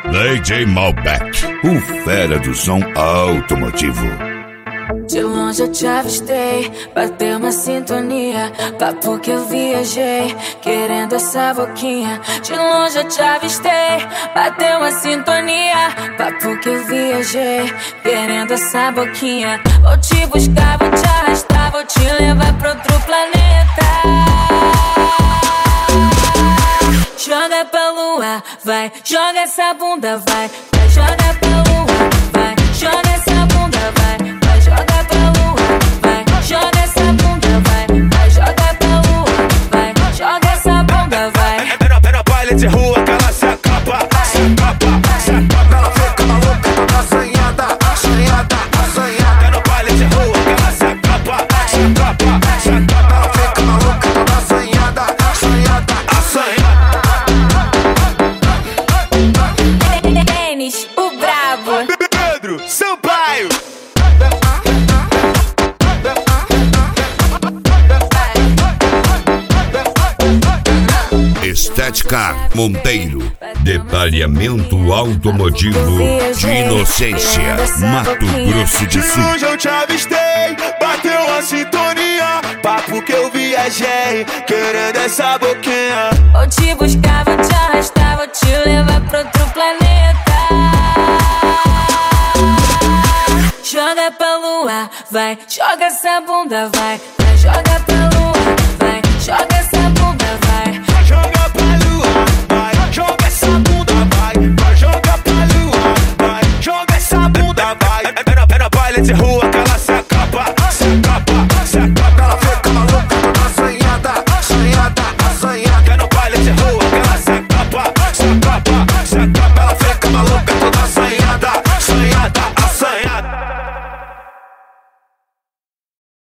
DJ Malbec, o fera do som automotivo. De longe eu te avistei, bateu uma sintonia. Papo que eu viajei, querendo essa boquinha. De longe eu te avistei, bateu uma sintonia. Papo que eu viajei, querendo essa boquinha. Vou te buscar, vou te arrastar, vou te levar pra outro planeta. Joga pra lua, vai, joga essa bunda, vai, vai, joga pra lua, vai, joga essa bunda, vai, vai, joga pra lua, vai, joga essa bunda, vai, vai, joga pra lua, vai, joga essa bunda, vai. É no baile de rua que ela se acaba, se acaba, se acaba. Ela fica maluca, toda assanhada, assanhada, assanhada. É no baile de rua que ela se acaba, se acaba, se acaba. Ela fica maluca, toda assanhada, assanhada, assanhada. Denis, o brabo. Pedro Sampaio. Estética Monteiro, detalhamento automotivo de Inocência, Mato Grosso do De Sul. longe eu te avistei, bateu uma sintonia. Papo que eu viajei, querendo essa boquinha. Vou te buscar, vou te arrastar, vou te levar pra outro planeta. Joga pra lua, vai, joga essa bunda, vai, vai, joga pra lua, vai, joga essa